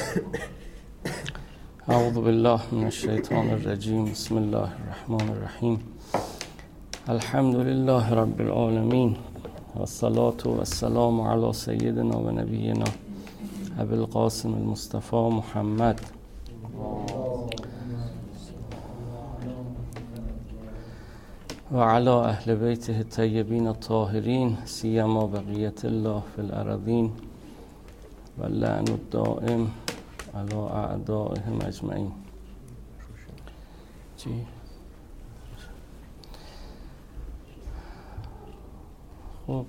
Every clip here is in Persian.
اعوذ بالله من الشیطان الرجیم. بسم الله الرحمن الرحیم. الحمد لله رب العالمین و الصلاة و السلام علی سیدنا و نبینا ابی القاسم المصطفى محمد و علی اهل بیته الطیبین الطاهرین سیما بقیت الله فی الارضین و اللعن الدائم علی اعدائهم اجمعین. خب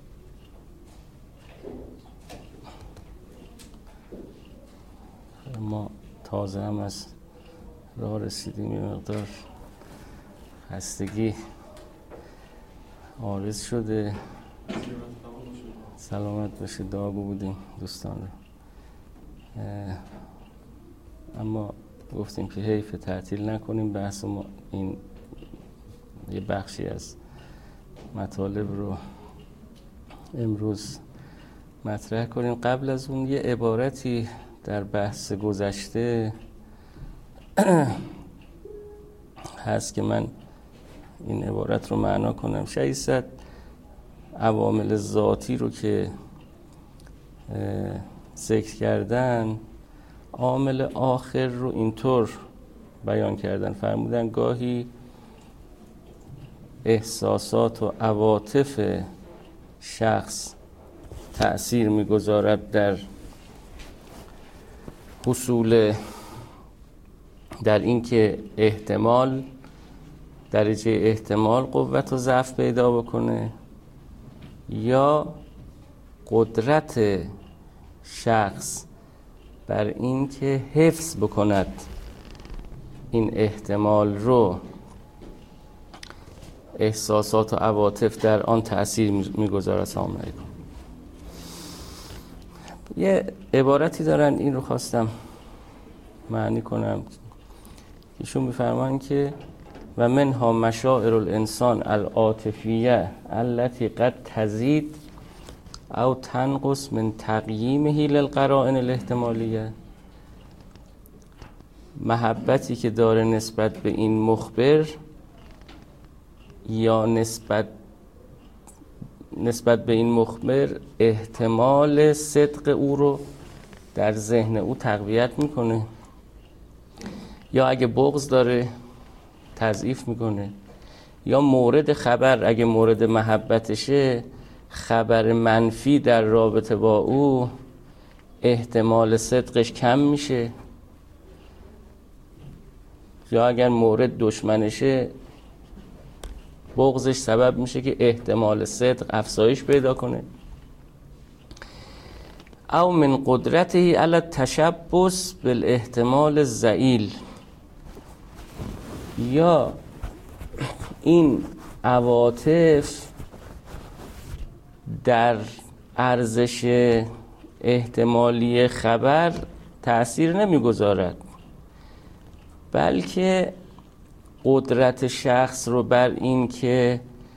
ما تازه هم از راه رسیدیم، یه مقدار خستگی عارض شده. سلامت باشه، دعا بودیم دوستان رو. اما گفتیم که حیف تعطیل نکنیم بحث ما، این یه بخشی از مطالب رو امروز مطرح کنیم. قبل از اون یه عبارتی در بحث گذشته هست که من این عبارت رو معنا کنم. شایسته عوامل ذاتی رو که ذکر کردن، عامل آخر رو اینطور بیان کردن، فرمودن گاهی احساسات و عواطف شخص تأثیر می‌گذارد در حصول، در اینکه احتمال، درجه احتمال قوت و ضعف پیدا بکنه، یا قدرت شخص بر این که حفظ بکند این احتمال رو، احساسات و عواطف در آن تأثیر میگذارد. سلام علیکم. یه عبارتی دارن، این رو خواستم معنی کنم. ایشون میفرمان که و منها مشاعر الانسان العاطفیه التي قد تزید او تنقص من تقییمه للقرائن الاحتمالیه. محبتی که داره نسبت به این مخبر یا نسبت به این مخبر احتمال صدق او رو در ذهن او تقویت میکنه، یا اگه بغض داره تضعیف میکنه، یا مورد خبر اگه مورد محبتشه خبر منفی در رابطه با او احتمال صدقش کم میشه، یا اگر مورد دشمنشه بغضش سبب میشه که احتمال صدق افزایش پیدا کنه. او من قدرته علی التشبث بالاحتمال الضئیل، یا این عواطف در ارزش احتمالی خبر تأثیر نمیگذارد، بلکه قدرت شخص رو بر این که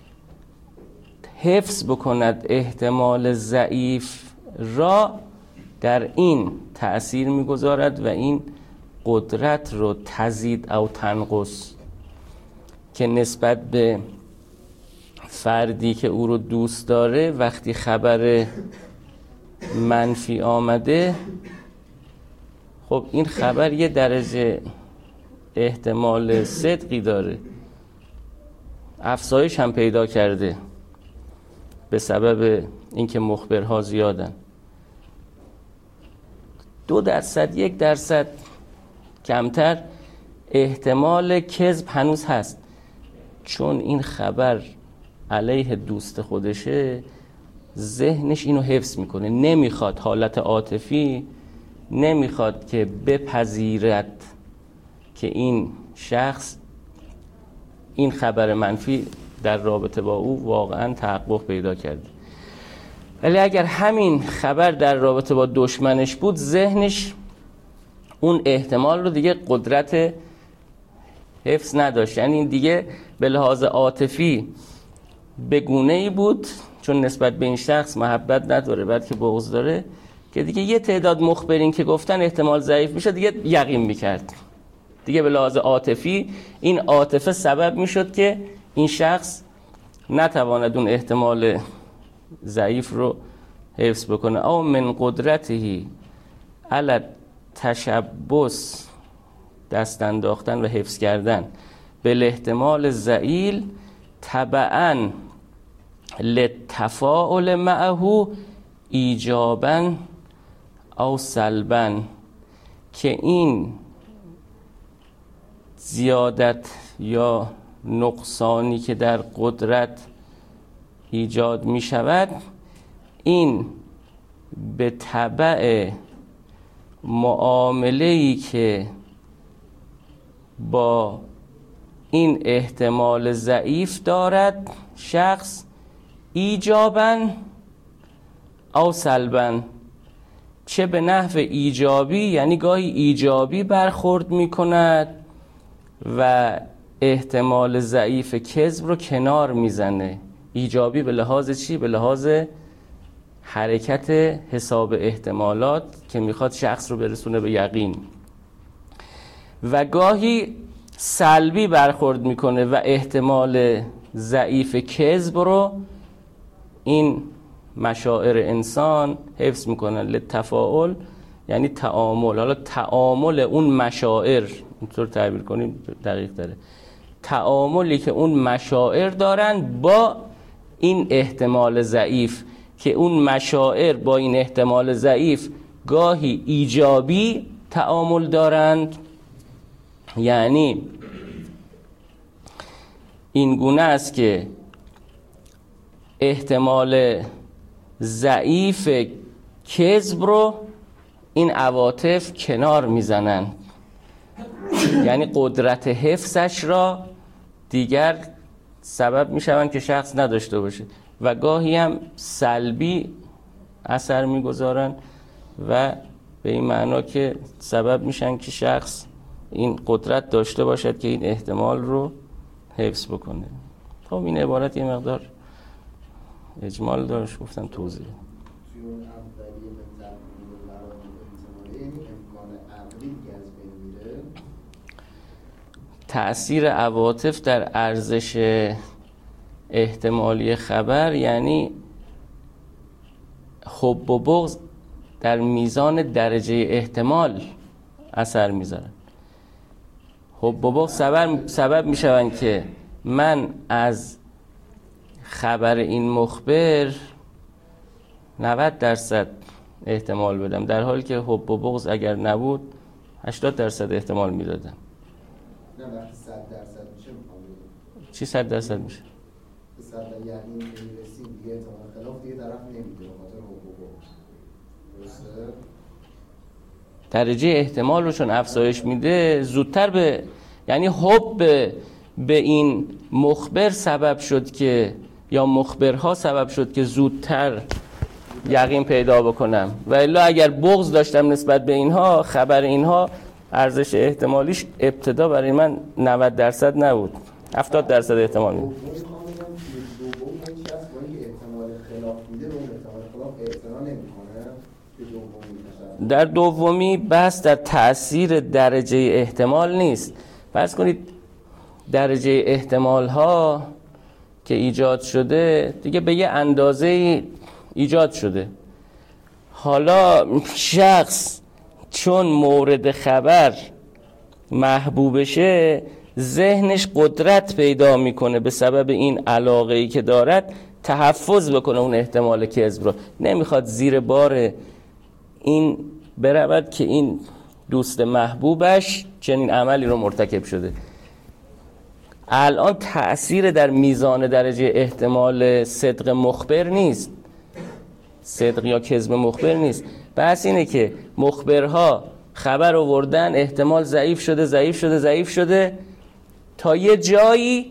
حفظ بکند احتمال ضعیف را در این تأثیر میگذارد و این قدرت رو تزید او تنقص، که نسبت به فردی که او رو دوست داره وقتی خبر منفی آمده، خب این خبر یه درجه احتمال صدقی داره، افزایش هم پیدا کرده به سبب اینکه مخبرها زیادن. 2% 1% کمتر احتمال کذب هنوز هست، چون این خبر علیه دوست خودشه ذهنش اینو حفظ میکنه، نمیخواد حالت عاطفی، نمیخواد که بپذیرد که این شخص این خبر منفی در رابطه با او واقعا تحقق پیدا کرده. ولی اگر همین خبر در رابطه با دشمنش بود، ذهنش اون احتمال رو دیگه قدرت حفظ نداشت، یعنی دیگه به لحاظ عاطفی به گونه‌ای بود، چون نسبت به این شخص محبت نداره بلکه بغض داره، که دیگه یه تعداد مخبرین که گفتن احتمال ضعیف میشه دیگه یقین میکرد، دیگه به لحاظ عاطفی این عاطفه سبب میشد که این شخص نتواند اون احتمال ضعیف رو حفظ بکنه. او من قدرتهی علی تشبث، دست انداختن و حفظ کردن به احتمال ضئیل تبعاً للتفاعل معه ایجاباً او سلباً، که این زیادت یا نقصانی که در قدرت ایجاد می شود این به تبع معامله‌ای که با این احتمال ضعیف دارد شخص ایجاباً او سلباً، چه به نحو ایجابی یعنی گاهی ایجابی برخورد می کند و احتمال ضعیف کذب رو کنار میزنه. ایجابی به لحاظ چی؟ به لحاظ حرکت حساب احتمالات که میخواد شخص رو برسونه به یقین، و گاهی سلبی برخورد میکنه و احتمال ضعیف کذب رو این مشاعر انسان حفظ میکنن. للتفاعل یعنی تعامل. حالا تعامل اون مشاعر، اینطور تعبیر کنیم دقیق داره، تعاملی که اون مشاعر دارن با این احتمال ضعیف، که اون مشاعر با این احتمال ضعیف گاهی ایجابی تعامل دارند، یعنی این گونه است که احتمال ضعیف کذب رو این عواطف کنار میزنن، یعنی قدرت حفظش را دیگر سبب میشوند که شخص نداشته باشه، و گاهی هم سلبی اثر میگذارن و به این معنا که سبب میشن که شخص این قدرت داشته باشد که این احتمال رو حفظ بکنه. خب این عبارت یه مقدار اجمال داشت، گفتم توضیح. تأثیر عواطف در ارزش احتمالی خبر یعنی حب و بغض در میزان درجه احتمال اثر میذارن. حب و بغض سبب میشون که من از خبر این مخبر 90% احتمال بدم، در حالی که حب و بغض اگر نبود 80% احتمال میدادم. نه وقتی 100% میشه میخوام چی 100% میشه؟ به 100 یعنی میرسیم دیگه احتمال خلاف دیگه طرف نمیده به خاطر حب و بغض. درسته؟ درجه احتمال رو چون افزایش میده زودتر به، یعنی حب به این مخبر سبب شد که، یا مخبرها سبب شد که زودتر یقین پیدا بکنم، و الا اگر بغض داشتم نسبت به اینها، خبر اینها ارزش احتمالیش ابتدا برای من 90% نبود، 70% احتمال میده. در دومی بحث در تأثیر درجه احتمال نیست. فرض کنید درجه احتمال ها که ایجاد شده دیگه به یه اندازه ایجاد شده، حالا شخص چون مورد خبر محبوبشه ذهنش قدرت پیدا میکنه به سبب این علاقه‌ای که دارد تحفظ بکنه اون احتمال کذب رو، نمیخواد زیر بار این برود که این دوست محبوبش چنین عملی رو مرتکب شده. الان تأثیر در میزان درجه احتمال صدق مخبر نیست، صدق یا کذب مخبر نیست، بحث اینه که مخبرها خبر آوردن احتمال ضعیف شده تا یه جایی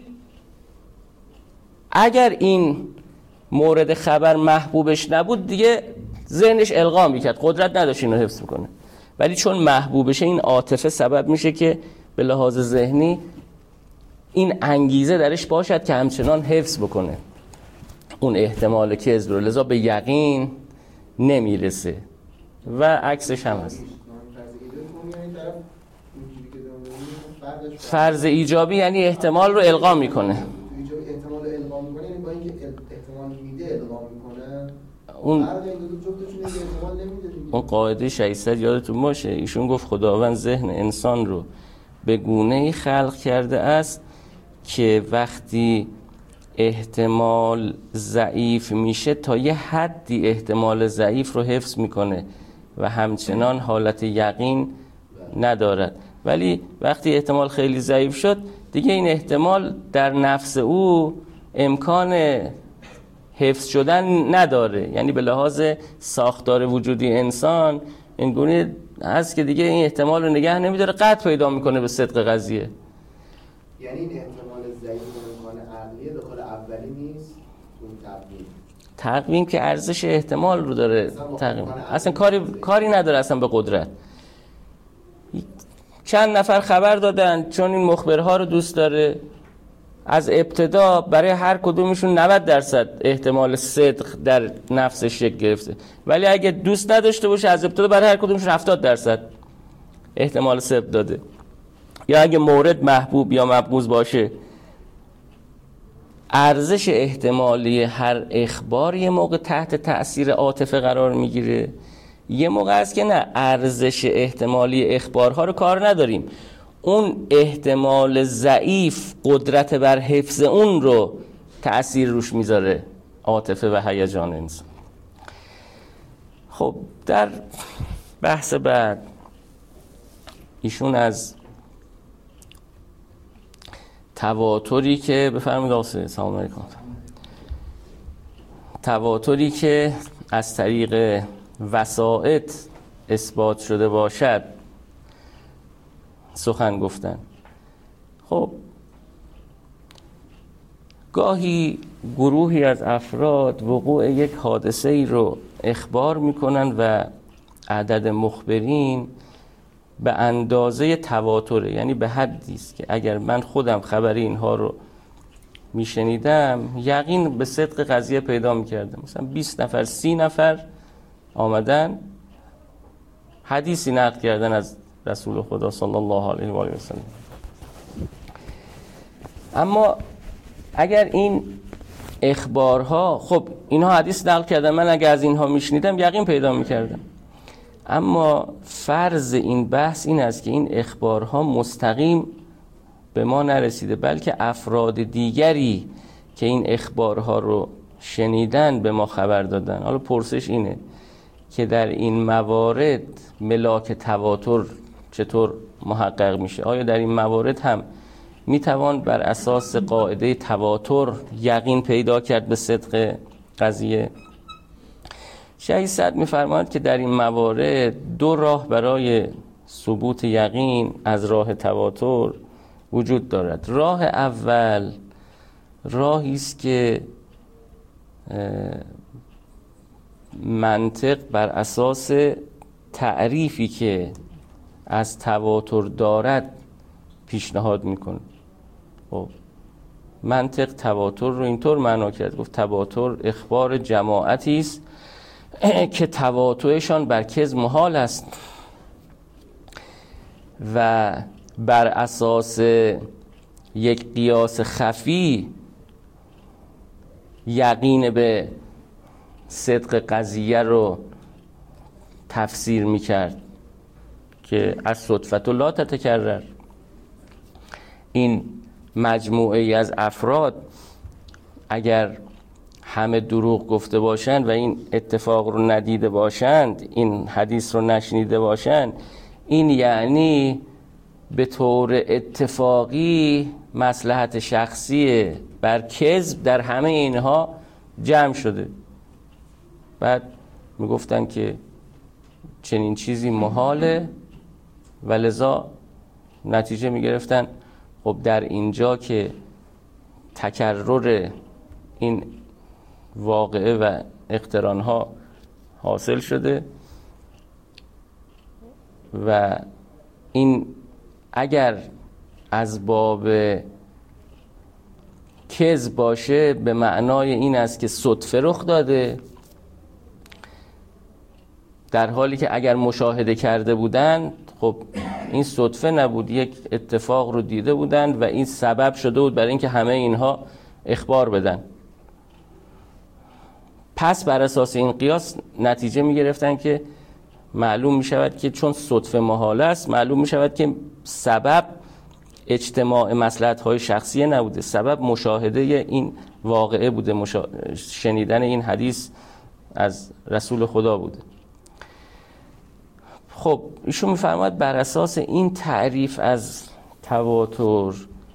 اگر این مورد خبر محبوبش نبود دیگه ذهنش القا میکرد، قدرت نداشت اینو حفظ کنه، ولی چون محبوبشه این عاطفه سبب میشه که به لحاظ ذهنی این انگیزه درش باشد که همچنان حفظ بکنه اون احتمال کذب رو، لذا به یقین نمیرسه. و عکسش هم هست. فرض ایجابی یعنی احتمال رو الغا میکنه. احتمال رو الغا میکنه یعنی با اینکه احتمال میده الغا میکنه. اون قاعده 600 یادتون باشه، ایشون گفت خداوند ذهن انسان رو به گونه‌ای خلق کرده است که وقتی احتمال ضعیف میشه تا یه حدی احتمال ضعیف رو حفظ میکنه و همچنان حالت یقین ندارد، ولی وقتی احتمال خیلی ضعیف شد دیگه این احتمال در نفس او امکان حفظ شدن نداره. یعنی به لحاظ ساختار وجودی انسان اینگونه هست که دیگه این احتمال رو نگه نمیداره، قطع پیدا میکنه به صدق قضیه. یعنی این احتمال ضعیف امکان عقلی داخل اولی نیست اون تقویم که ارزش احتمال رو داره تقویم، اصلا کاری نداره اصلا به قدرت. چند نفر خبر دادن چون این مخبرها رو دوست داره، از ابتدا برای هر کدومشون 90% احتمال صدق در نفسش شکل گرفته، ولی اگه دوست نداشته باشه از ابتدا برای هر کدومشون 70% احتمال صدق داده. یا اگه مورد محبوب یا مبغوض باشه، ارزش احتمالی هر اخبار یه موقع تحت تأثیر عاطفه قرار میگیره، یه موقع است که نه، ارزش احتمالی اخبارها رو کار نداریم، اون احتمال ضعیف قدرت بر حفظ اون رو تأثیر روش میذاره، عاطفه و هیجان انسان. خب در بحث بعد ایشون از تواتری که بفرمایید آقای سلام علیکم، تواتری که از طریق وسائط اثبات شده باشد سخن گفتن. خب گاهی گروهی از افراد وقوع یک حادثه ای رو اخبار میکنن و عدد مخبرین به اندازه تواتره، یعنی به حدی است که اگر من خودم خبر اینها رو میشنیدم یقین به صدق قضیه پیدا میکردم. مثلا 20 نفر 30 نفر آمدن حدیثی نقل کردن از رسول خدا صلی الله علیه و آله و سلم. اما اگر این اخبارها، خب اینها حدیث نقل کردن، من اگر از اینها میشنیدم یقین پیدا میکردم، اما فرض این بحث این است که این اخبارها مستقیم به ما نرسیده، بلکه افراد دیگری که این اخبارها رو شنیدن به ما خبر دادن. حالا پرسش اینه که در این موارد ملاک تواتر چطور محقق میشه؟ آیا در این موارد هم میتوان بر اساس قاعده تواتر یقین پیدا کرد به صدق قضیه؟ شیخ سعد میفرماید که در این موارد دو راه برای ثبوت یقین از راه تواتر وجود دارد. راه اول راهی است که منطق بر اساس تعریفی که از تواتر دارد پیشنهاد میکنه. خب منطق تواتر رو اینطور معنا کرد، گفت تواتر اخبار جماعتی است که تواترشان بر کذب محال است و بر اساس یک قیاس خفی یقین به صدق قضیه رو تفسیر میکرد که از صدفت لا تتکرر. این مجموعه ای از افراد اگر همه دروغ گفته باشند و این اتفاق رو ندیده باشند، این حدیث رو نشنیده باشند، این یعنی به طور اتفاقی مصلحت شخصی بر کذب در همه اینها جمع شده. بعد میگفتن که چنین چیزی محاله و لذا نتیجه میگرفتن خب در اینجا که تکرر این واقعه و اقترانها حاصل شده و این اگر از باب کذب باشه به معنای این است که صدفه رخ داده، در حالی که اگر مشاهده کرده بودن خب این صدفه نبود، یک اتفاق رو دیده بودن و این سبب شده بود برای اینکه همه اینها اخبار بدن. پس بر اساس این قیاس نتیجه می گرفتن که معلوم می شود که چون صدفه محاله است، معلوم می شود که سبب اجتماع مصلحت‌های شخصیه نبوده، سبب مشاهده این واقعه بوده، شنیدن این حدیث از رسول خدا بوده. خب ایشون می‌فرماید بر اساس این تعریف از تواتر،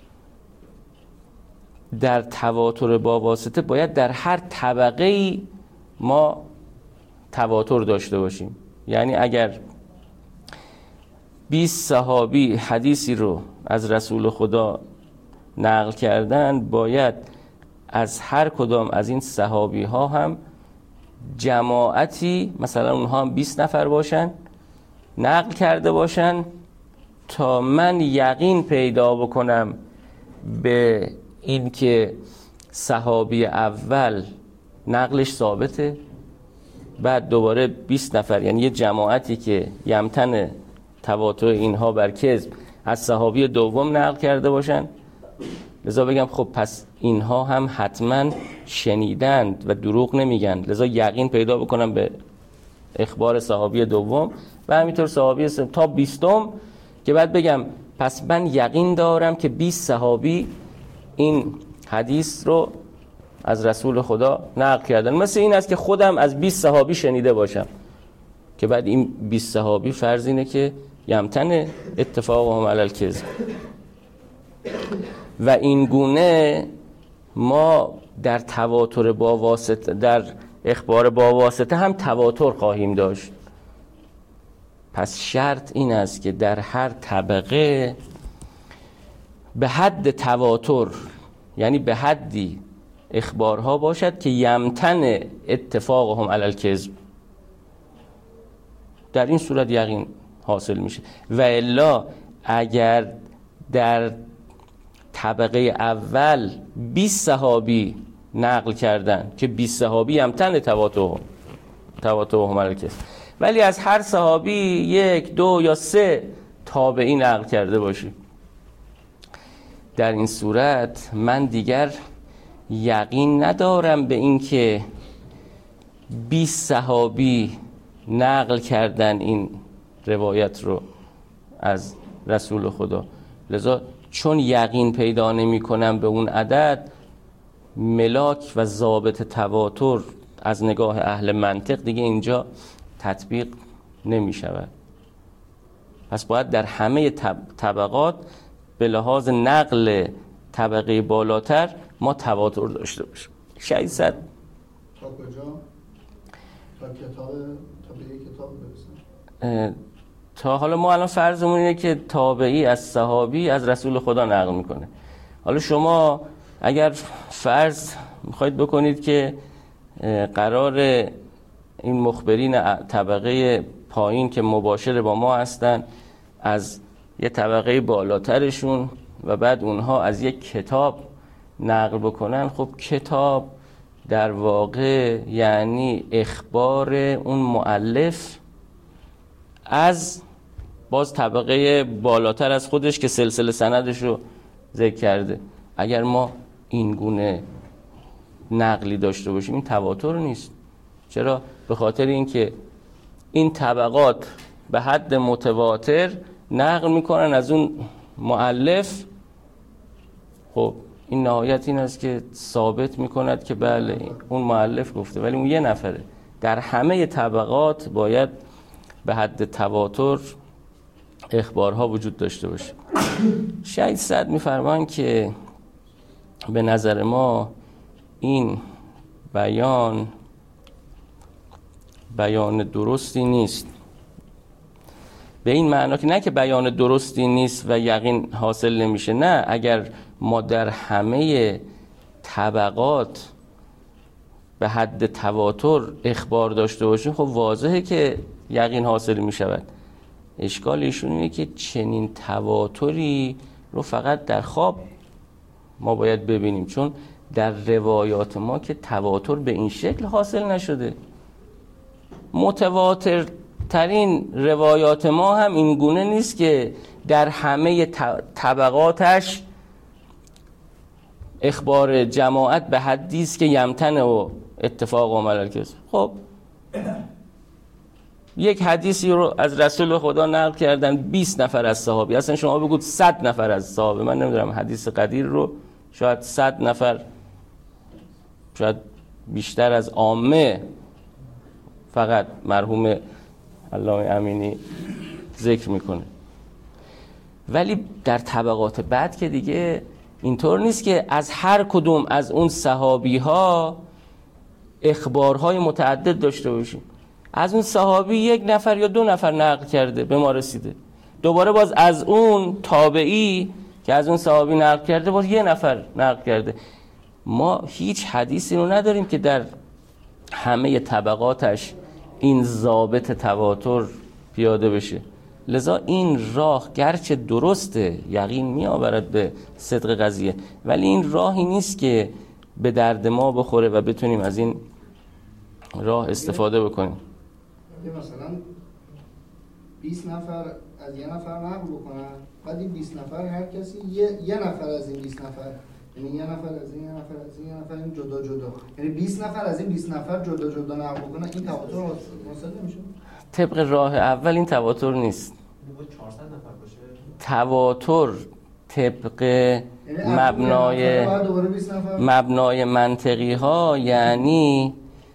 در تواتر با واسطه باید در هر طبقه‌ای ما تواتر داشته باشیم. یعنی اگر 20 صحابی حدیثی رو از رسول خدا نقل کردن، باید از هر کدام از این صحابی ها هم جماعتی، مثلا اونها هم 20 نفر باشن، نقل کرده باشن تا من یقین پیدا بکنم به این که صحابی اول نقلش ثابته. بعد دوباره 20 نفر، یعنی یه جماعتی که یمتن تواتر اینها بر کذب از صحابی دوم نقل کرده باشن، لذا بگم خب پس اینها هم حتما شنیدند و دروغ نمیگن، لذا یقین پیدا بکنم به اخبار صحابی دوم و همینطور صحابی سوم تا 20م، که بعد بگم پس من یقین دارم که 20 صحابی این حدیث رو از رسول خدا نقل کردن. مثل این است که خودم از 20 صحابی شنیده باشم، که بعد این 20 صحابی فرض اینه که یمتن اتفاقهم علی الکذب. و این گونه ما در تواتر با واسطه، در اخبار با واسطه هم تواتر خواهیم داشت. پس شرط این است که در هر طبقه به حد تواتر، یعنی به حدی اخبارها باشد که یمتن اتفاقهم علی الکذب، در این صورت یقین حاصل میشه. و الا اگر در طبقه اول 20 صحابی نقل کردن که 20 صحابی یمتن تواترهم علی الکذب، ولی از هر صحابی 1 2 یا 3 تابعی نقل کرده باشی، در این صورت من دیگر یقین ندارم به این که 20 صحابی نقل کردن این روایت رو از رسول خدا. لذا چون یقین پیدا نمی کنم به اون عدد، ملاک و ضابط تواتر از نگاه اهل منطق دیگه اینجا تطبیق نمی شود. پس باید در همه طبقات به لحاظ نقل طبقه بالاتر ما تواتر داشته باشیم. 600 تا کجا؟ تا به یک کتاب برسن؟ تا حالا ما الان فرضمون اینه که تابعی از صحابی از رسول خدا نقل میکنه. حالا شما اگر فرض میخواید بکنید که قرار این مخبرین طبقه پایین که مباشر با ما هستن از یه طبقه بالاترشون و بعد اونها از یک کتاب نقل بکنن، خب کتاب در واقع یعنی اخبار اون مؤلف از باز طبقه بالاتر از خودش که سلسله سندش رو ذکر کرده. اگر ما این گونه نقلی داشته باشیم این تواتر نیست. چرا؟ به خاطر اینکه این طبقات به حد متواتر نقل میکنن از اون مؤلف. خب این نهایت این است که ثابت میکند که بله اون مؤلف گفته، ولی اون یه نفره. در همه طبقات باید به حد تواتر اخبارها وجود داشته باشه. شهید سعد میفرمان که به نظر ما این بیان درستی نیست، به این معنا که نه که بیان درستی نیست و یقین حاصل نمیشه، نه، اگر ما در همه طبقات به حد تواتر اخبار داشته باشیم خب واضحه که یقین حاصل میشود. اشکال ایشون اینه که چنین تواتری رو فقط در خواب ما باید ببینیم، چون در روایات ما که تواتر به این شکل حاصل نشده. متواتر ترین روایات ما هم این گونه نیست که در همه طبقاتش اخبار جماعت به حدی است که یمتنع و اتفاق و ملل کذب. خب یک حدیثی رو از رسول خدا نقل کردن 20 نفر از صحابه، اصلا شما بگید 100 نفر از صحابه، من نمیدونم حدیث قدیر رو شاید 100 نفر، شاید بیشتر از عامه فقط مرحوم علامه امینی ذکر میکنه. ولی در طبقات بعد که دیگه اینطور نیست که از هر کدوم از اون صحابی ها اخبارهای متعدد داشته باشیم. از اون صحابی 1 نفر یا 2 نفر نقل کرده به ما رسیده، دوباره باز از اون تابعی که از اون صحابی نقل کرده باز 1 نفر نقل کرده. ما هیچ حدیثی رو نداریم که در همه طبقاتش این ضابط تواتر پیاده بشه. لذا این راه گرچه درسته، یقین می آورد به صدق قضیه، ولی این راهی نیست که به درد ما بخوره و بتونیم از این راه استفاده بکنیم. مثلا 20 نفر از 1 نفر نقل بکنن، بعد این 20 نفر هر کسی یه نفر از این 20 نفر، یعنی 1 نفر از این، 1 نفر از این، 1 نفر این جدا جدا، یعنی 20 نفر از این 20 نفر جدا جدا نقل بکنن، این تواتر حاصل نمیشه؟ طبق راه اول این تواتر نیست. 400 نفر باشه تواتر طبق مبنای منطقی ها یعنی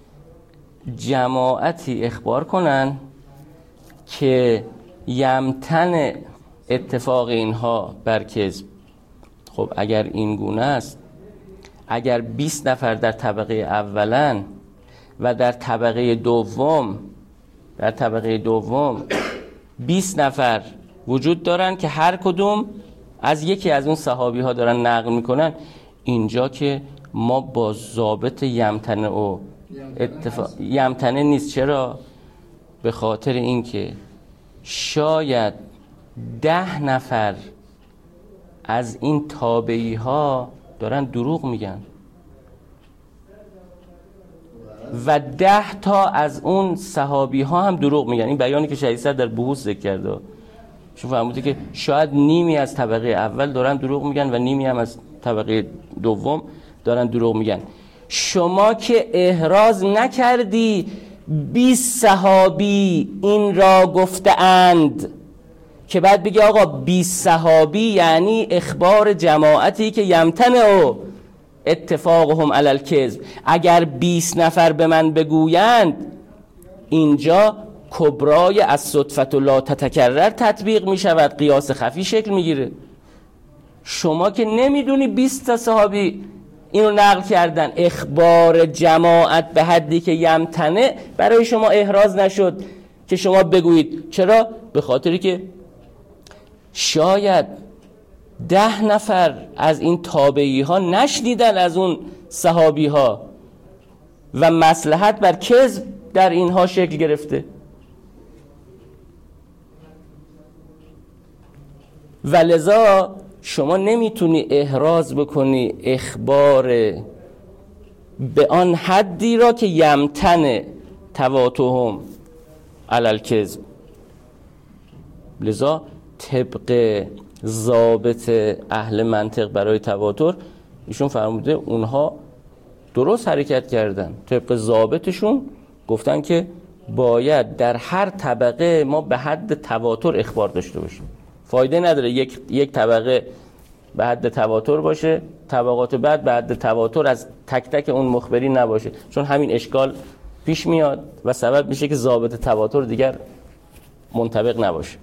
جماعتی اخبار کنن که یمتن اتفاق اینها بر کذب. خب اگر این گونه است، اگر 20 نفر در طبقه اولن و در طبقه دوم 20 نفر وجود دارن که هر کدوم از یکی از اون صحابی ها دارن نقل میکنن، اینجا که ما با ضابط یمتنه و یمتنه نیست. چرا؟ به خاطر اینکه شاید 10 نفر از این تابعی ها دارن دروغ میگن و 10 تا از اون صحابی ها هم دروغ میگن. این بیانی که شهید صدر در بحوث ذکر کرده، شما فهمیدید که شاید نیمی از طبقه اول دارن دروغ میگن و نیمی هم از طبقه دوم دارن دروغ میگن. شما که احراز نکردی 20 صحابی این را گفته اند که بعد بگی آقا 20 صحابی یعنی اخبار جماعتی که یمتنع اتفاقهم علی الکذب. اگر 20 نفر به من بگویند، اینجا کبرای از صدفت و لا تتکرر تطبیق می شود، قیاس خفی شکل می گیره. شما که نمیدونی 20 تا صحابی اینو نقل کردن، اخبار جماعت به حدی که یمتنع برای شما احراز نشد که شما بگویید. چرا؟ به خاطری که شاید 10 نفر از این تابعی ها نشنیدن از اون صحابی ها و مصلحت بر کذب در اینها شکل گرفته. و لذا شما نمیتونی احراز بکنی اخبار به آن حدی را که یمتنع تواتهم علی الکذب. لذا طبق ضابط اهل منطق برای تواتر ایشون فرموده اونها درست حرکت کردن. طبق ضابطشون گفتن که باید در هر طبقه ما به حد تواتر اخبار داشته باشیم. فایده نداره یک طبقه به حد تواتر باشه، طبقات بعد به حد تواتر از تک تک اون مخبرین نباشه، چون همین اشکال پیش میاد و سبب میشه که ضابط تواتر دیگر منطبق نباشه.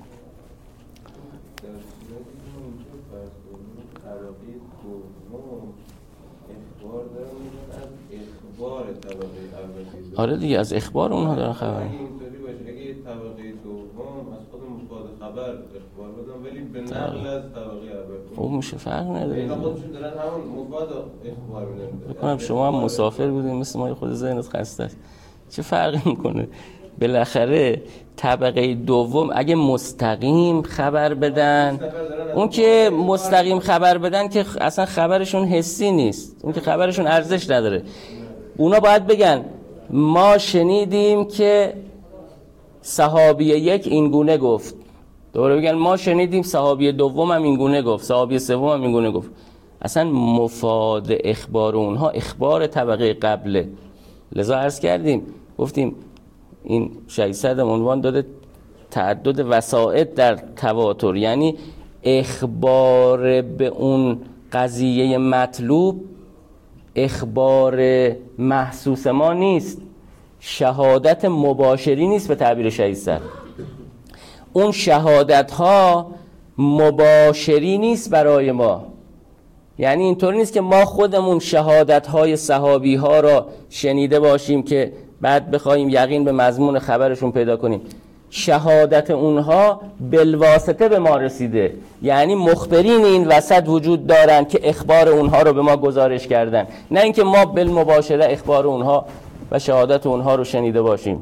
آره دیگه، از اخبار اونها دارن خبر. اگه اینطوری باشه، اگه طبقه دوم از خود مفاد خبر اخبار بدن ولی به نقل از طبقه اول، خب میشه فرق نداره. اینا خودشون دارن همون مفاد اخبار میدن. بکنم شما هم مسافر بودین مثل ما، خود ذهنت خسته است، چه فرقی میکنه؟ بالاخره طبقه دوم اگه مستقیم خبر بدن، اون که مستقیم خبر بدن که اصلا خبرشون حسی نیست، اون که خبرشون ارزش نداره. اونا باید بگن ما شنیدیم که صحابی یک این گونه گفت، دوباره بگن ما شنیدیم صحابی دوم هم این گونه گفت، صحابی سوم هم این گونه گفت. اصلا مفاد اخبار اونها اخبار طبقه قبله. لذا عرض کردیم گفتیم این شیخ صدر عنوان داده تعدد وسائط در تواتر، یعنی اخبار به اون قضیه مطلوب اخبار محسوس ما نیست، شهادت مباشری نیست به تعبیر شیخ صدر. اون شهادت ها مباشری نیست برای ما، یعنی اینطور نیست که ما خودمون شهادت های صحابی ها را شنیده باشیم که بعد بخوایم یقین به مضمون خبرشون پیدا کنیم. شهادت اونها بالواسطه به ما رسیده، یعنی مخبرین این وسط وجود دارن که اخبار اونها رو به ما گزارش کردن، نه اینکه ما بالمباشره اخبار اونها و شهادت اونها رو شنیده باشیم.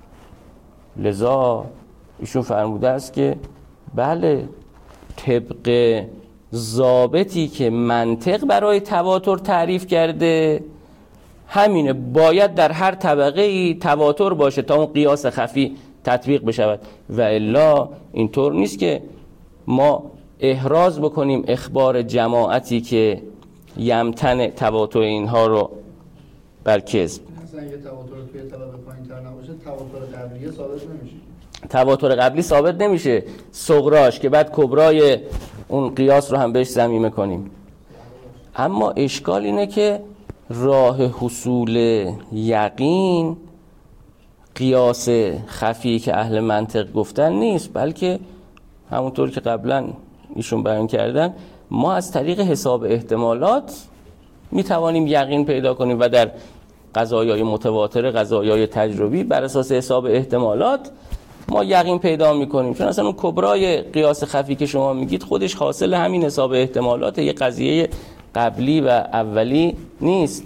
لذا ایشون فرموده است که بله، طبق ضابطی که منطق برای تواتر تعریف کرده همینه، باید در هر طبقه ای تواتر باشه تا اون قیاس خفی تطبیق بشود، و الا اینطور نیست که ما احراز بکنیم اخبار جماعتی که یمتن تواتر اینها رو بر کذب. مثلا اگه تواتر توی طبقه پایین‌تر نباشه تواتر قبلی ثابت نمیشه. تواتر قبلی ثابت نمیشه، صغراش که بعد کبرای اون قیاس رو هم بهش ضمیمه کنیم. اما اشکال اینه که راه حصول یقین قیاس خفی که اهل منطق گفتن نیست، بلکه همونطور که قبلا ایشون بیان کردن ما از طریق حساب احتمالات میتوانیم یقین پیدا کنیم و در قضایای متواتر، قضایای تجربی، بر اساس حساب احتمالات ما یقین پیدا میکنیم. چون اصلا اون کبرای قیاس خفی که شما میگید خودش حاصل همین حساب احتمالات، یه قضیه قبلی و اولی نیست.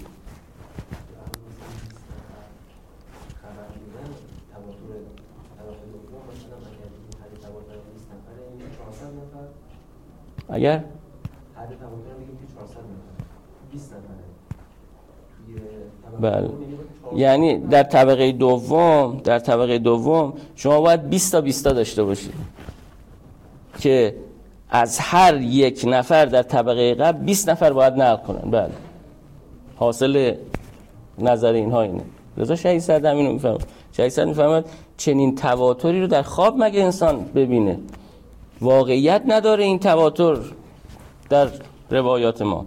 اگر بله، یعنی در طبقه دوم شما باید 20 تا 20 داشته باشید که از هر یک نفر در طبقه قبل 20 نفر باید نقل کنن. بله، حاصل نظر اینها اینه. لذا شیخ صدر همینو میفهمد. شیخ صدر میفهمد چنین تواتری رو در خواب مگه انسان ببینه؟ واقعیت نداره این تواتر در روایات ما.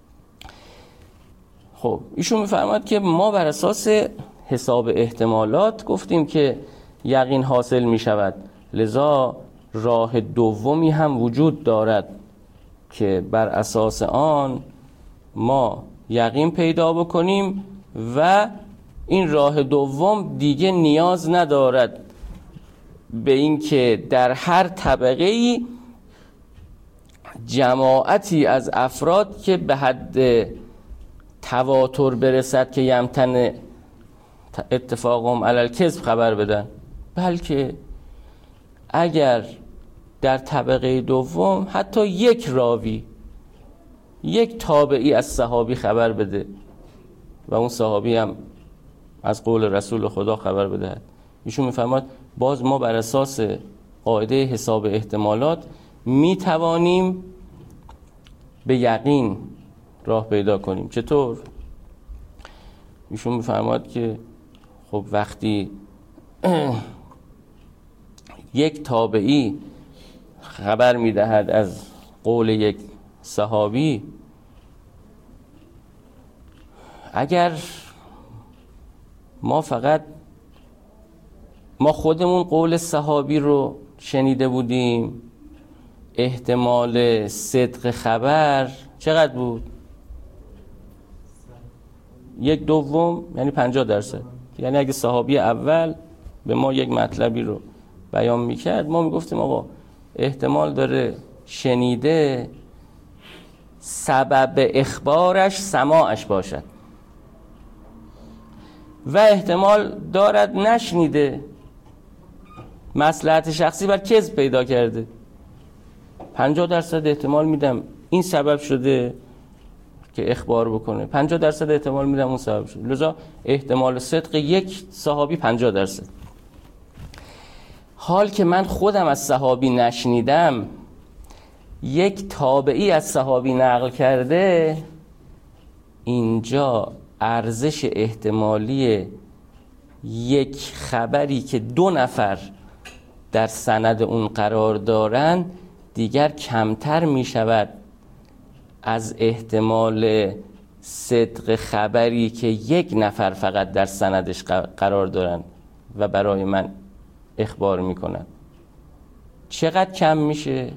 خب ایشون میفرماد که ما بر اساس حساب احتمالات گفتیم که یقین حاصل میشود، لذا راه دومی هم وجود دارد که بر اساس آن ما یقین پیدا بکنیم و این راه دوم دیگه نیاز ندارد به این که در هر طبقه‌ای جماعتی از افراد که به حد تواتر برسد که یمتن اتفاقهم علی الکذب خبر بدن، بلکه اگر در طبقه دوم حتی یک راوی، یک تابعی از صحابی خبر بده و اون صحابی هم از قول رسول خدا خبر بدهد، ایشون میفرماد باز ما بر اساس قاعده حساب احتمالات میتوانیم به یقین راه پیدا کنیم. چطور؟ ایشون میفرماد که خب وقتی یک تابعی خبر میدهد از قول یک صحابی، اگر ما خودمون قول صحابی رو شنیده بودیم، احتمال صدق خبر چقدر بود؟ 1/2، یعنی 50%. یعنی اگه صحابی اول به ما یک مطلبی رو بیان میکرد، ما میگفتیم آقا احتمال داره شنیده سبب اخبارش سماعش باشد و احتمال دارد نشنیده مصلحت شخصی بر کذب پیدا کرده. 50% احتمال میدم این سبب شده که اخبار بکنه، 50% احتمال میدم اون سبب شده. لذا احتمال صدق یک صحابی 50%. حال که من خودم از صحابی نشنیدم، یک تابعی از صحابی نقل کرده، اینجا ارزش احتمالی یک خبری که 2 نفر در سند اون قرار دارن دیگر کمتر می شود از احتمال صدق خبری که 1 نفر فقط در سندش قرار دارن و برای من اخبار می کنن. چقدر کم میشه؟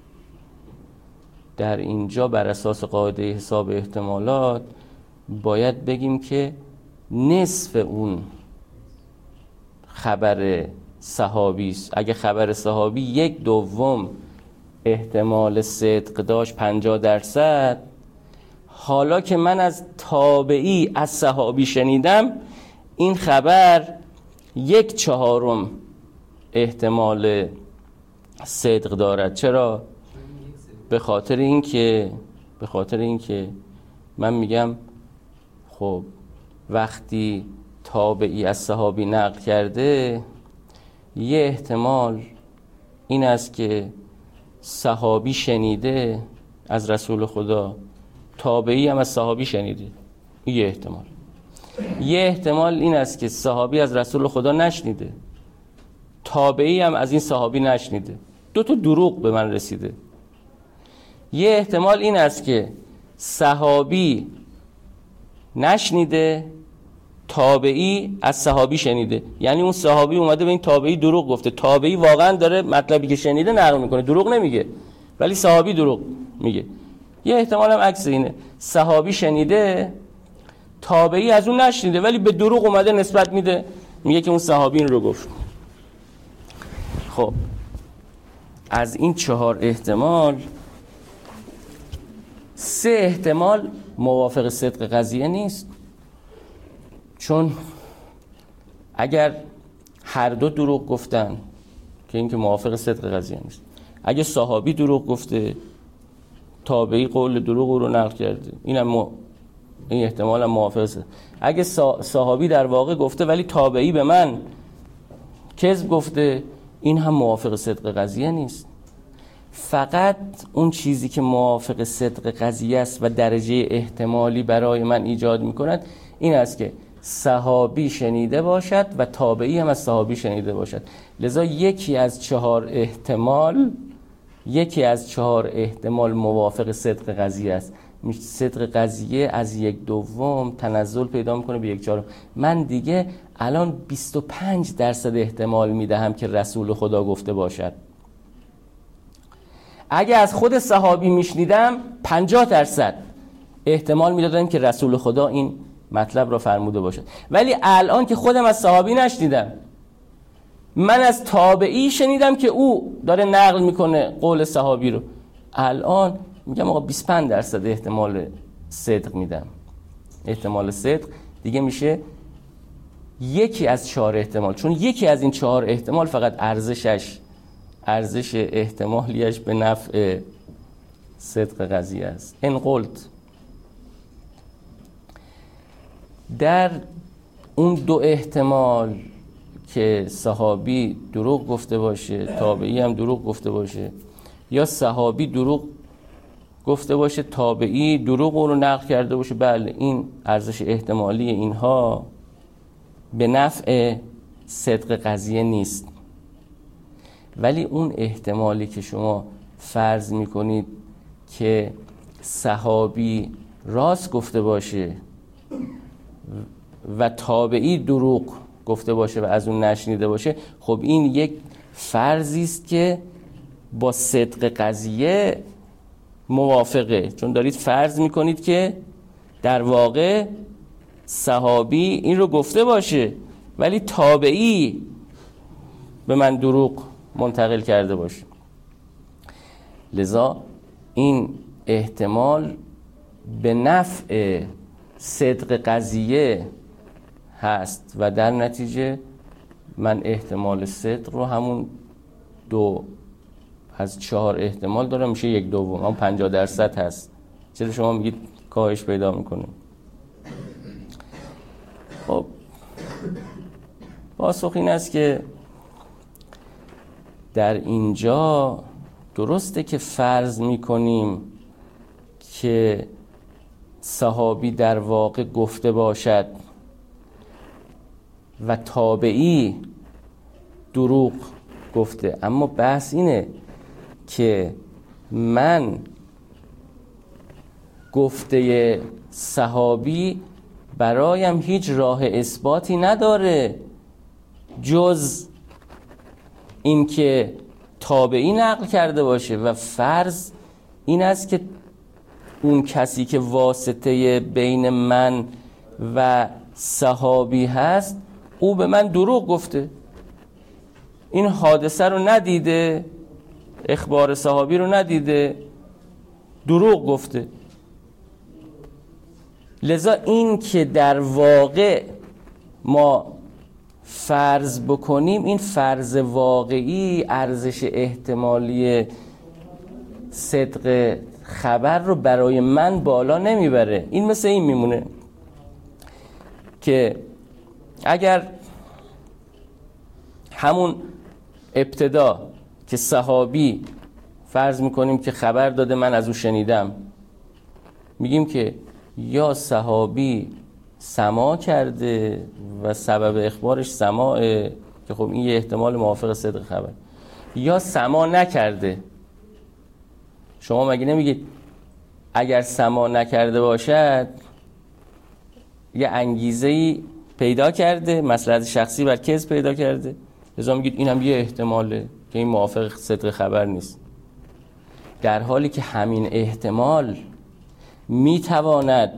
در اینجا بر اساس قاعده حساب احتمالات باید بگیم که نصف اون خبر صحابی است. اگه خبر صحابی 1/2 احتمال صدق داشت 50%، حالا که من از تابعی از صحابی شنیدم، این خبر 1/4 احتمال صدق دارد. چرا؟ به خاطر اینکه من میگم خب وقتی تابعی از صحابی نقل کرده، یه احتمال این است که صحابی شنیده از رسول خدا، تابعی هم از صحابی شنیده. یه احتمال این است که صحابی از رسول خدا نشنیده، تابعی هم از این صحابی نشنیده. 2 تا دروغ به من رسیده. یه احتمال این است که صحابی نشنیده، تابعی از صحابی شنیده. یعنی اون صحابی اومده به این تابعی دروغ گفته، تابعی واقعا داره مطلبی که شنیده نقل میکنه، دروغ نمیگه، ولی صحابی دروغ میگه. یه احتمال هم عکس اینه، صحابی شنیده، تابعی از اون نشنیده، ولی به دروغ اومده نسبت میده، میگه که اون صحابی این رو گفت. خب از این 4 احتمال 3 احتمال موافق صدق قضیه نیست. چون اگر هر 2 دروغ گفتن که این که موافق صدق قضیه نیست، اگه صحابی دروغ گفته، تابعی قول دروغ رو نقل کرده، این احتمال هم موافق صدق. اگه صحابی در واقع گفته ولی تابعی به من کذب گفته، این هم موافق صدق قضیه نیست. فقط اون چیزی که موافق صدق قضیه است و درجه احتمالی برای من ایجاد میکند این است که صحابی شنیده باشد و تابعی هم از صحابی شنیده باشد. لذا یکی از 4 احتمال موافق صدق قضیه است. صدق قضیه از 1/2 تنزل پیدا میکنه به 1/4. من دیگه الان 25% احتمال میدهم که رسول خدا گفته باشد. اگه از خود صحابی میشنیدم 50% احتمال میدادم که رسول خدا این مطلب را فرموده باشد. ولی الان که خودم از صحابی نشنیدم، من از تابعی شنیدم که او داره نقل میکنه قول صحابی رو، الان میگم آقا 25% احتمال صدق میدم. احتمال صدق دیگه میشه یکی از 4 احتمال، چون یکی از این 4 احتمال فقط ارزش احتمالیش به نفع صدق قضیه است. ان قلت، در اون 2 احتمال که صحابی دروغ گفته باشه، تابعی هم دروغ گفته باشه، یا صحابی دروغ گفته باشه، تابعی دروغ رو نقل کرده باشه، بله این ارزش احتمالی اینها به نفع صدق قضیه نیست. ولی اون احتمالی که شما فرض میکنید که صحابی راست گفته باشه و تابعی دروغ گفته باشه و از اون نشنیده باشه، خب این یک فرضی است که با صدق قضیه موافقه، چون دارید فرض میکنید که در واقع صحابی این رو گفته باشه ولی تابعی به من دروغ منتقل کرده باشه. لذا این احتمال به نفع صدق قضیه هست و در نتیجه من احتمال صدق رو همون 2 از 4 احتمال دارم، میشه 1/2، همون 50% هست. چرا شما میگید کاهش پیدا میکنه؟ خب پاسخ این است که در اینجا درسته که فرض میکنیم که صحابی در واقع گفته باشد و تابعی دروغ گفته، اما بحث اینه که من گفته صحابی برایم هیچ راه اثباتی نداره جز اینکه تابعی نقل کرده باشه و فرض این است که اون کسی که واسطه بین من و صحابی هست او به من دروغ گفته، این حادثه رو ندیده، اخبار صحابی رو ندیده، دروغ گفته. لذا این که در واقع ما فرض بکنیم، این فرض واقعی ارزش احتمالی صدق خبر رو برای من بالا نمیبره. این مثل این میمونه که اگر همون ابتدا که صحابی فرض میکنیم که خبر داده من از او شنیدم، میگیم که یا صحابی سماع کرده و سبب اخبارش سماعه که خب این یه احتمال موافق صدق خبر، یا سماع نکرده. شما مگه نمیگید اگر سماع نکرده باشد یه انگیزه‌ای پیدا کرده، مصلحت شخصی بر کذب پیدا کرده، لذا میگید این هم یه احتماله که این موافق صدق خبر نیست، در حالی که همین احتمال میتواند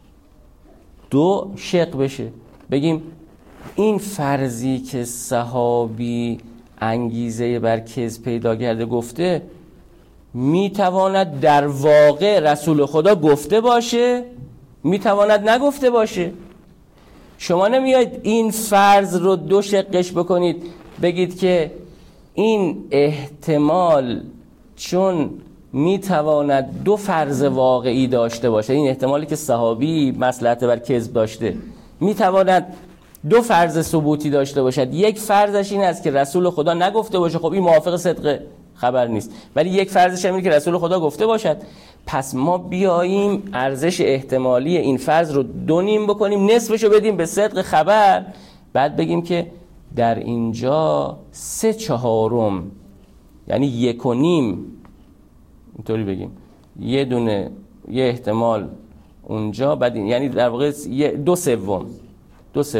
دو شق بشه. بگیم این فرضی که صحابی انگیزه بر کذب پیدا کرده گفته میتواند در واقع رسول خدا گفته باشه، میتواند نگفته باشه. شما نمیاید این فرض رو دو شقش بکنید بگید که این احتمال چون میتواند دو فرض واقعی داشته باشه، این احتمالی که صحابی مصلحت بر کذب داشته میتواند دو فرض ثبوتی داشته باشد. یک فرضش این است که رسول خدا نگفته باشه، خب این موافق صدق خبر نیست، ولی یک فرضش اینه که رسول خدا گفته باشد. پس ما بیاییم ارزش احتمالی این فرض رو دو نیم بکنیم، نصفشو بدیم به صدق خبر، بعد بگیم که در اینجا 3/4 یعنی 1.5، اینطوری بگیم یه دونه یه احتمال اونجا، بعد یعنی در واقع 2/3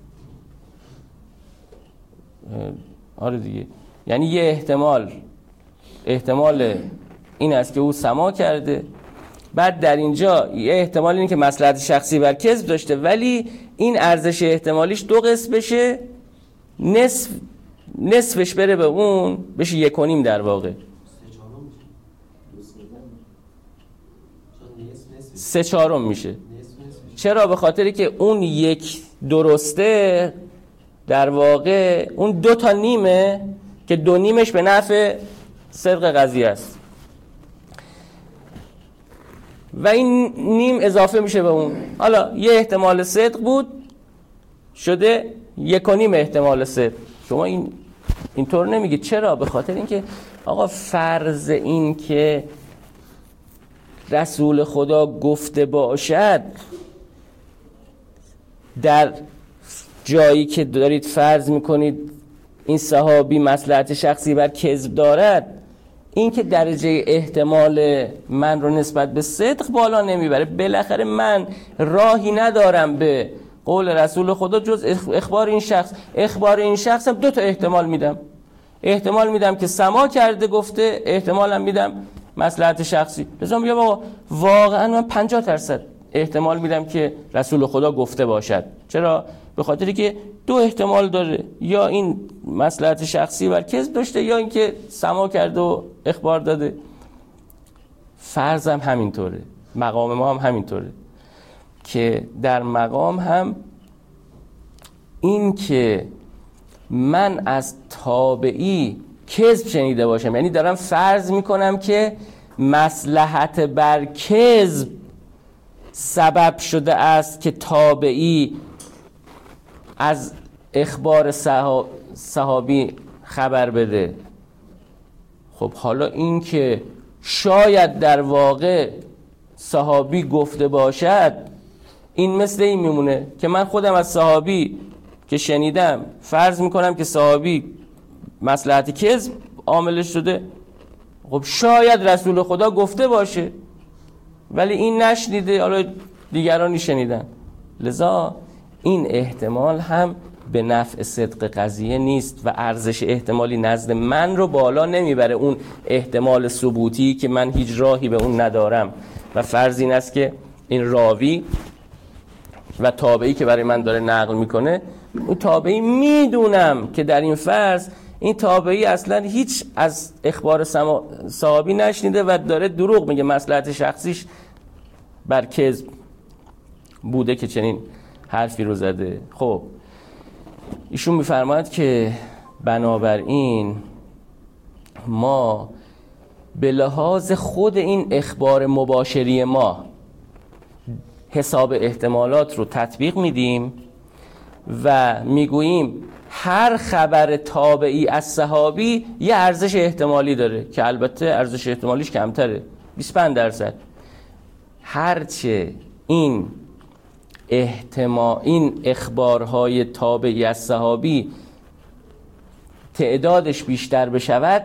آره دیگه، یعنی یه احتمال این است که او سماع کرده، بعد در اینجا یه احتمال اینه که مصلحت شخصی بر کذب داشته، ولی این ارزش احتمالیش 2 قسم بشه، نصفش بره به اون، بشه 1.5 در واقع 3/4 میشه. چرا؟ به خاطری که اون یک درسته در واقع اون 2 تا نیمه که 2 نیمش به نفع صدق قضیه است و این نیم اضافه میشه به اون. حالا یه احتمال صدق بود شده 1.5 احتمال صدق. شما اینطور نمیگید. چرا؟ به خاطر اینکه آقا فرض این که رسول خدا گفته باشد در جایی که دارید فرض میکنید این صحابی مصلحت شخصی بر کذب دارد، این که درجه احتمال من رو نسبت به صدق بالا نمیبره. بالاخره من راهی ندارم به قول رسول خدا جز اخبار این شخص. اخبار این شخص هم 2 تا احتمال میدم. احتمال میدم که سماع کرده گفته، احتمالم میدم مصلحت شخصی. لذا میگم آقا واقعا من 50% احتمال میدم که رسول خدا گفته باشد. چرا؟ به خاطری که 2 احتمال داره، یا این مصلحت شخصی بر کذب داشته یا اینکه سماع کرده و اخبار داده. فرضم همینطوره، مقام ما هم همینطوره که در مقام هم این که من از تابعی کذب شنیده باشم، یعنی دارم فرض میکنم که مصلحت بر کذب سبب شده است که تابعی از اخبار صحابی خبر بده. خب حالا این که شاید در واقع صحابی گفته باشد، این مثل این میمونه که من خودم از صحابی که شنیدم فرض میکنم که صحابی مصلحت کذب عاملش شده. خب شاید رسول خدا گفته باشه ولی این نشنیده، حالا دیگرانی شنیدن، لذا این احتمال هم به نفع صدق قضیه نیست و ارزش احتمالی نزد من رو بالا نمیبره. اون احتمال ثبوتی که من هیچ راهی به اون ندارم و فرض این است که این راوی و تابعی که برای من داره نقل میکنه، اون تابعی میدونم که در این فرض این تابعی اصلا هیچ از اخبار صحابی نشنیده و داره دروغ میگه، مصلحت شخصیش بر کذب بوده که چنین حرفی رو زده. خب ایشون میفرماید که بنابراین ما به لحاظ خود این اخبار مباشری ما حساب احتمالات رو تطبیق میدیم و میگوییم هر خبر تابعی از صحابی یه ارزش احتمالی داره که البته ارزش احتمالیش کمتره، 25%. هرچه این اخبارهای تابعی از صحابی تعدادش بیشتر بشود،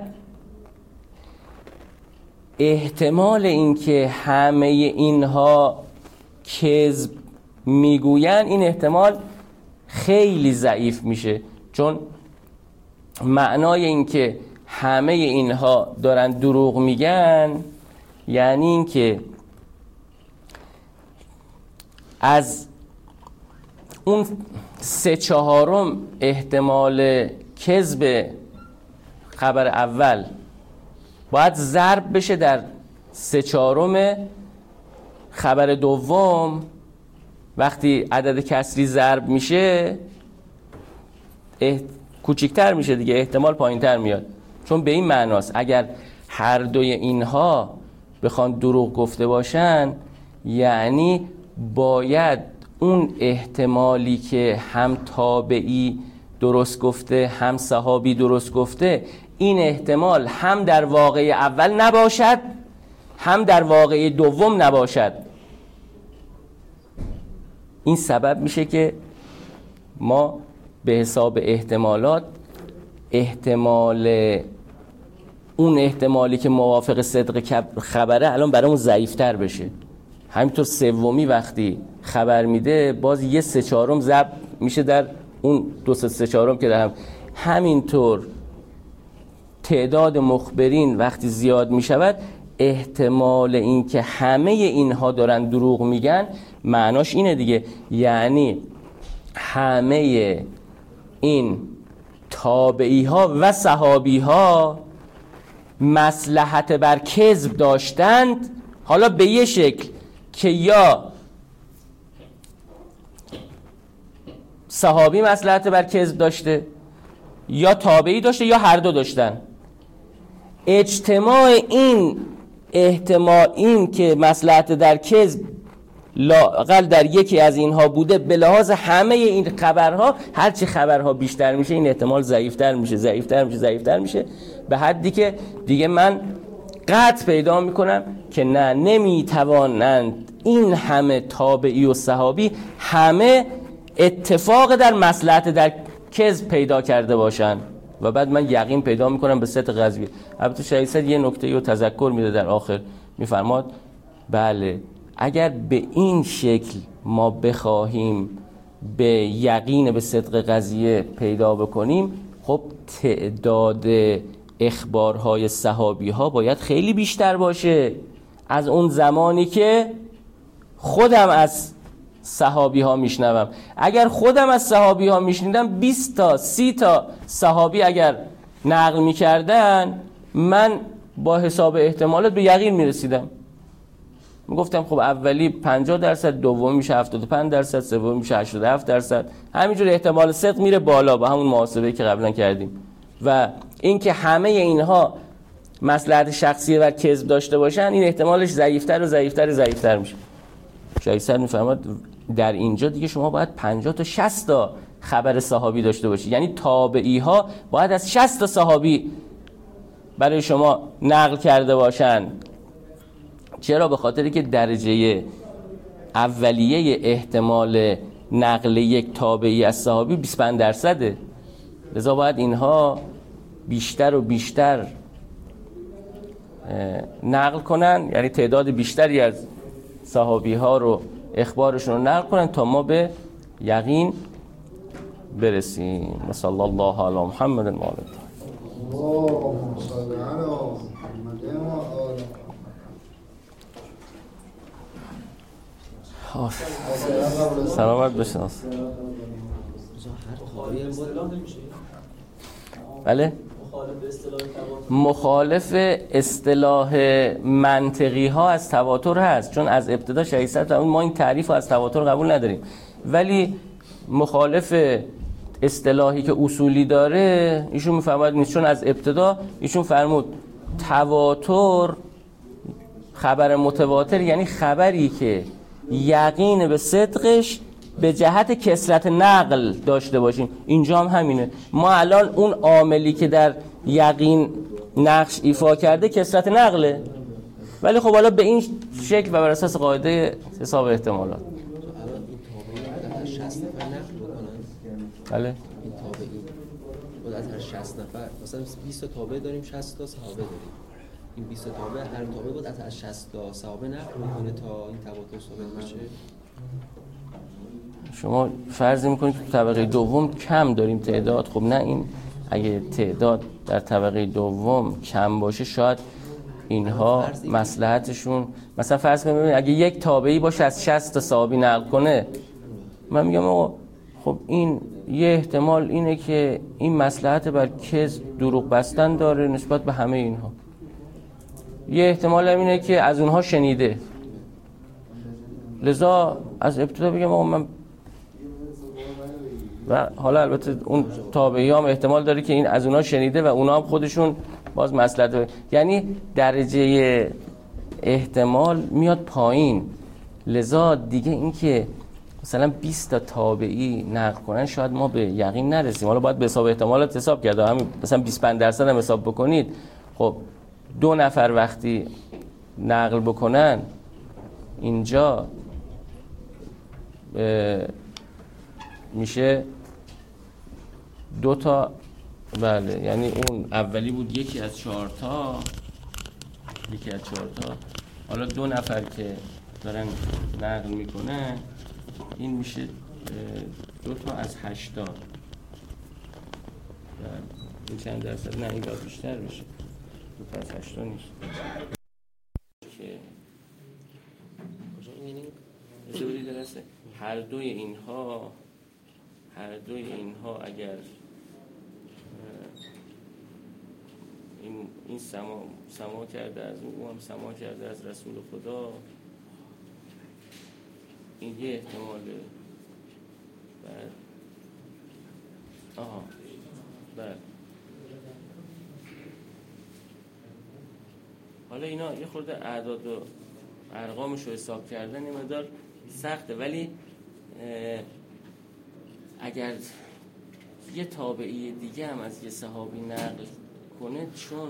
احتمال اینکه همه اینها کذب میگوین این احتمال خیلی ضعیف میشه، چون معنای اینکه همه اینها دارن دروغ میگن یعنی اینکه از اون 3/4 احتمال کذب خبر اول باید ضرب بشه در 3/4 خبر دوم. وقتی عدد کسری ضرب میشه کوچکتر میشه دیگه، احتمال پایینتر میاد، چون به این معناست اگر هر دوی اینها بخوان دروغ گفته باشن یعنی باید اون احتمالی که هم تابعی درست گفته هم صحابی درست گفته، این احتمال هم در واقع اول نباشد هم در واقع دوم نباشد. این سبب میشه که ما به حساب احتمالات اون احتمالی که موافق صدق خبره الان برامون ضعیفتر بشه. همینطور سومی وقتی خبر میده باز یه 3/4 ضرب میشه در اون 2/3 که در همینطور تعداد مخبرین وقتی زیاد میشود احتمال این که همه اینها دارن دروغ میگن معناش اینه دیگه، یعنی همه این تابعی ها و صحابی ها مصلحت بر کذب داشتند، حالا به یه شکل که یا صحابی مصلحت بر کذب داشته یا تابعی داشته یا هر دو داشتن. اجتماع این که مصلحت در کذب لااقل در یکی از اینها بوده به لحاظ همه این خبرها، هرچی خبرها بیشتر میشه این احتمال ضعیفتر میشه به حدی که دیگه من قطع پیدا میکنم که نه، نمیتوانند این همه تابعی و صحابی همه اتفاق در مصلحت در کذب پیدا کرده باشن و بعد من یقین پیدا میکنم به صدق قضیه. البته شهید صد یه نکته رو تذکر میده در آخر، میفرماد بله اگر به این شکل ما بخواهیم به یقین به صدق قضیه پیدا بکنیم، خب تعداد اخبارهای صحابی ها باید خیلی بیشتر باشه از اون زمانی که خودم از صحابی ها میشنوم. اگر خودم از صحابی ها میشنیدم 20 تا 30 تا صحابی اگر نقل میکردن من با حساب احتمالات به یقین میرسیدم، میگفتم خب اولی 50%، دومی میشه 75%، سومی میشه 87%، همینجور احتمال صدق میره بالا با همون محاسبه‌ای که قبلا کردیم. و اینکه همه اینها مصلحت شخصی و کذب داشته باشن این احتمالش ضعیفتر میشه. شایع سر میفرماد در اینجا دیگه شما باید 50 تا 60 تا خبر صحابی داشته باشید، یعنی تابعی ها باید از 60 تا صحابی برای شما نقل کرده باشن. چرا؟ به خاطری که درجه اولیه احتمال نقل یک تابعی از صحابی 25%، لذا باید اینها بیشتر و بیشتر نقل کنن، یعنی تعداد بیشتری از صحابی ها رو اخبارشون رو نقل کنن تا ما به یقین برسیم. صلی الله علی محمد و آله. اللهم صل علی محمد و آل محمد. سلامت باشین. بله؟ مخالف اصطلاح منطقی ها از تواتر هست، چون از ابتدا شایسته ما این تعریف از تواتر قبول نداریم، ولی مخالف اصطلاحی که اصولی داره ایشون میفهمد نیست، چون از ابتدا ایشون فرمود تواتر، خبر متواتر یعنی خبری که یقین به صدقش به جهت کثرت نقل داشته باشیم. اینجا هم همینه، ما الان اون عاملی که در یقین نقش ایفا کرده کثرت نقله، ولی خب حالا به این شکل و بر اساس قاعده حساب احتمالات. الان این تابعی از 60 نفر نقل بکنن. بله این تابعی بود از هر 60 نفر، مثلا 20 تا تابع داریم، 60 تا صحابه داریم. این 20 تا تابع هر تابع بود از 60 تا صحابه نقل بکنه تا این تواتر ثابت بشه. شما فرض میکنید که طبقه دوم کم داریم تعداد. خب نه، این اگه تعداد در طبقه دوم کم باشه شاید اینها مصلحتشون، مثلا فرض کنید اگه یک تابعی باشه از 60 تا صحابی نقل کنه، من میگم آقا خب این یه احتمال اینه که این مصلحت بر کذب دروغ بستن داره نسبت به همه اینها، یه احتمال هم اینه که از اونها شنیده، لذا از ابتدا بگم آقا من، و حالا البته اون تابعی هم احتمال داره که این از اونها شنیده و اونها هم خودشون باز مصلحت، یعنی درجه احتمال میاد پایین، لذا دیگه این که مثلا 20 تا تابعی نقل کنن شاید ما به یقین نرسیم. حالا باید به حساب احتمالات حساب کرد، همین مثلا 25% هم حساب بکنید، خب 2 نفر وقتی نقل بکنن اینجا میشه 2 تا، بله، یعنی اون اولی بود یکی از 4 تا، حالا 2 نفر که دارن نقل میکنن این میشه 2 تا از 80. این چند درصد؟ نه این باید بیشتر بشه، 2 تا از 80 نیست که جوری درسته. هر دوی اینها اگر این سما کرده از او هم سما کرده از رسول خدا، این یه احتماله. بعد بعد حالا اینا یه خورده اعداد و ارقامش رو حساب کردن یه مقدار سخته، ولی اگر یه تابعی دیگه هم از یه صحابی نقل کنه، چون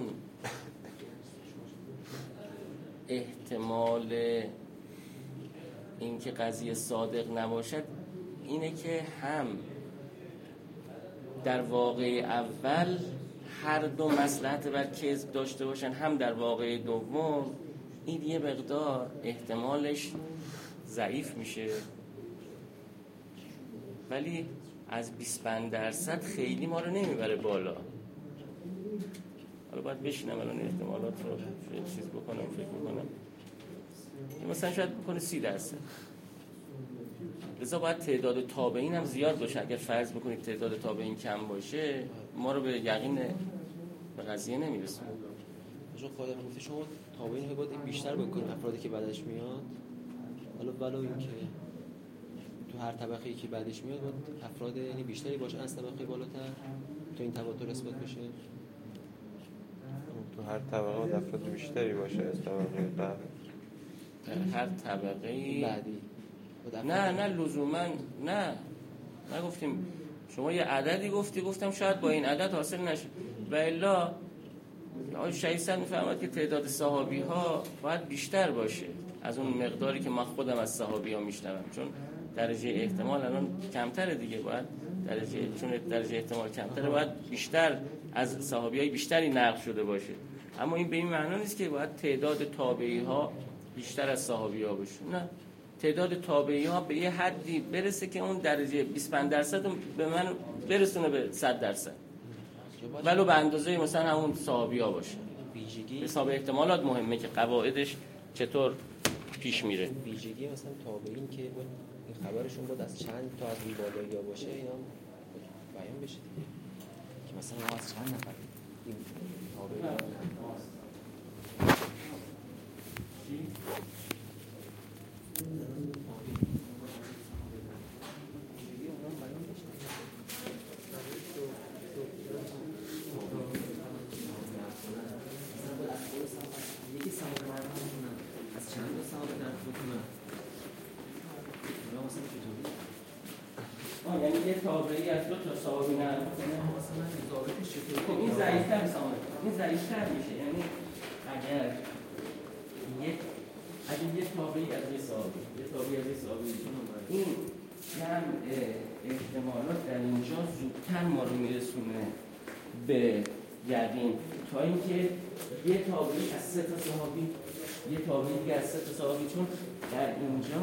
احتمال اینکه قضیه صادق نباشد اینه که هم در واقع اول هر دو مصلحت بر کذب داشته باشن، هم در واقع دوم این یه مقدار احتمالش ضعیف میشه، ولی از 25% خیلی ما رو نمیبره بالا. حالا باید بشینم الان احتمالات رو چیز بکنم، فکر بکنم، مثلا شاید بکنه 30%. لذا باید تعداد تابعین هم زیاد باشه. اگر فرض بکنید تعداد تابعین کم باشه ما رو به یقین به قضیه نمیرسونه. آقا خدا گفته شما تابعین باید این بیشتر بکنید افرادی که بعدش میاد، حالا ولو اینکه تو هر طبقه‌ای که بعدش میاد باید افراد یعنی بیشتری باشه از طبقه بالاتر تو این تواتر اثبات بشه. تو هر طبقه افراد بیشتری باشه از طبقه بعد، هر طبقه بعدی. نه لزوما نه گفتیم. شما یه عددی گفتم شاید با این عدد حاصل نشه، و الا شهید صاحب می‌فرماید که تعداد صحابی ها باید بیشتر باشه از اون مقداری که من خودم از صحابی ها میشنوم، چون درجه احتمال الان کمتره دیگه، باید چون درجه احتمال کمتره باید بیشتر از صحابی های بیشتری نقل شده باشه. اما این به این معنا نیست که باید تعداد تابعی ها بیشتر از صحابی ها باشه، نه، تعداد تابعی ها به یه حدی برسه که اون درجه 25% به من برسونه به 100%، ولو به اندازه مثلا همون صحابی ها باشه. حساب احتمالات مهمه که قواعدش چطور پیش میره. ویژگی مثلا تابعین که این خبرشون بود از چند تا از بالایی ها باشه، اینا بیان بشه دیگه، که مثلا ما از چند نفر این تابعین یعنی یه تابعی از 2 تا صحابی نقل کنه، خب این ضعیف‌تر این ضعیف‌تر میشه. یعنی اگه یه تابعی از یه صحابی این جمع احتمالات در اینجا زودتر ما رو میرسونه به یقین تا اینکه یه تابعی از 3 تا صحابی، یه تابعی دیگه از 3 تا صحابی، چون در اینجا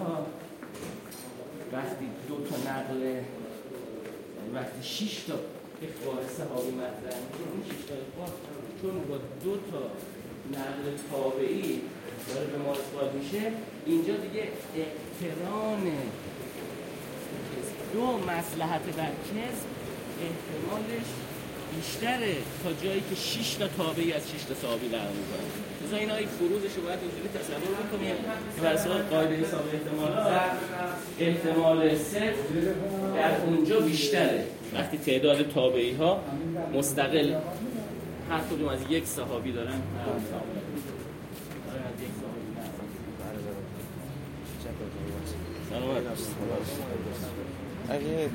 وقتی 2 تا نقل، وقتی 6 تا اخبار صحابی مطرح میشه، این 6 تا اخبار چون با 2 تا نقل تابعی داره به ما اثبات میشه، اینجا دیگه اقتران 2 مصلحت در کذب احتمالش بیشتره تا جایی که 6 تا تابعی از 6 تا صحابی نقل میکنن. مثلا اینا یک فروضش رو باید اینجوری تصور بکنیم که بر اساس قاعده حساب احتمالات احتمال صفر در اونجا بیشتره وقتی تعداد تابعی ها مستقل هر کدوم از یک صحابی دارن. اگه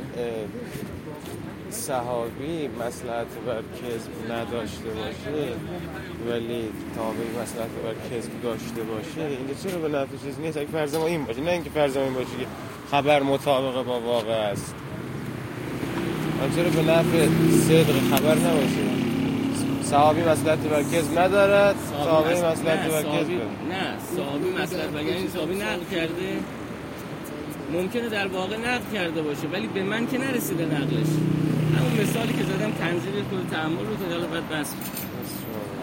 صحابی مصلحت بر کذب نداشته باشه ولی تابعی مصلحت بر کذب داشته باشه، اینکه چرا به نفع چیز نیست؟ اگه فرض ما این باشه، نه اینکه فرض ما این باشه که خبر مطابق با واقع است، من چرا به نفع صدق خبر نباشه؟ صحابی مصلحت بر کذب ندارد، تابعی مصلحت بر کذب. نه، صحابی مصلحت بر، یعنی صحابی نقل کرده، ممکنه در واقع نقل کرده باشه ولی به من که نرسیده نقلش. همون مثالی که زدم تنزیل کل تأمل رو تا حالا بعد بس